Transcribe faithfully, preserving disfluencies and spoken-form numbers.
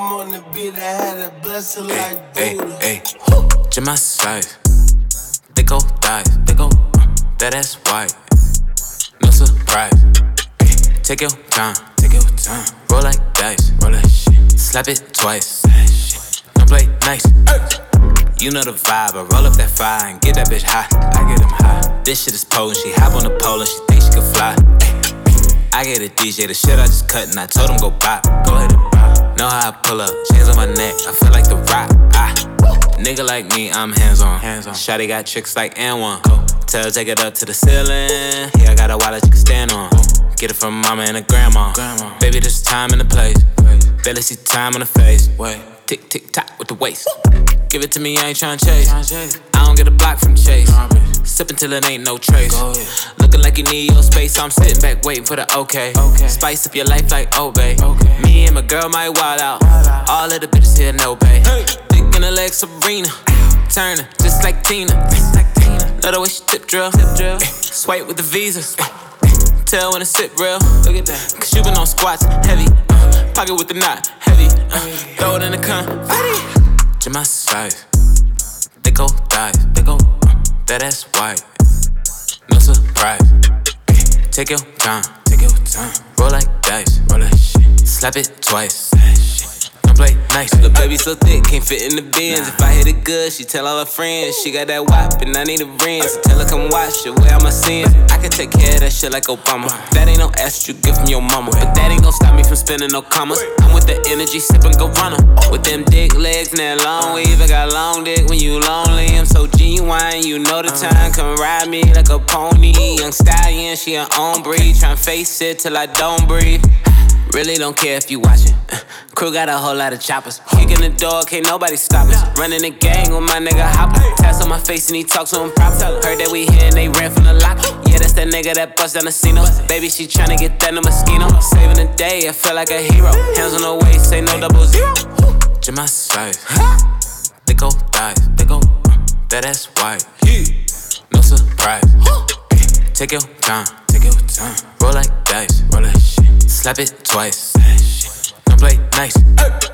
I'm on the beat, I had a blessing like Buddha. Hey, hey, to my side. They go dive, they go, uh, that ass white. No surprise. Ay, take your time, take your time. Roll like dice, roll like shit. Slap it twice. Don't play nice. You know the vibe, I roll up that fire and get that bitch high. I get him high. This shit is potent, she hop on the pole and she think she can fly. I get a D J, the shit I just cut and I told him go bop. Go ahead and bop. Know how I pull up, chains on my neck, I feel like the rock. Ah. Nigga like me, I'm hands on. Hands on. Shawty got tricks like N one. Go. Tell her take it up to the ceiling. Yeah, I got a wallet you can stand on. Get it from mama and a grandma. grandma. Baby, there's time in the place. Wait. Barely see time on the face. Wait. Tick, tick, tock with the waist. Give it to me, I ain't tryna chase. I don't get a block from Chase. Sippin' till it ain't no trace. Looking like you need your space, so I'm sitting back waiting for the okay. okay. Spice up your life like Obey. Okay. Me and my girl might wild out. Wild out. All of the bitches here no pay. Hey. Thick in the leg, Sabrina. Turner, just like Tina. Just like Tina. Love the way she tip drill. Tip drill. Ay, swipe with the visa. Ay, tell when it's sit real. Look at that. Cause you been on squats, heavy. Uh, pocket with the knot, heavy. Uh, throw it in the confetti. To my side. They go dive, they go, uh, that ass white. No surprise. Ay, take your time, take your time. Roll like dice, roll like shit. Slap it twice. Play nice. The baby so thick, can't fit in the bins. Nah. If I hit it good, she tell all her friends. She got that wop and I need a rinse. So tell her come watch it, where I'ma sins. I can take care of that shit like Obama. That ain't no ass you get from your mama. But that ain't gon' stop me from spending no commas. I'm with the energy, sippin' go runner. With them dick legs and that long weave. I got long dick when you lonely. I'm so genuine, you know the time. Come ride me like a pony. Young stallion, she her own breed. Tryna face it till I don't breathe. Really don't care if you watchin'. Uh, crew got a whole lot of choppers. Kicking the door, can't nobody stop us. Running the gang with my nigga Hopper. Tats on my face and he talk to him proper. Heard that we here and they ran from the lock. Yeah, that's that nigga that bust down the casino. Baby, she tryna get that no mosquito. Saving the day, I feel like a hero. Hands on the waist, say no double zero. To my side. They go dive, they go, uh, that ass white. No surprise. Take your time, take your time. Roll like dice, roll like shit. Slap it twice. Don't play nice.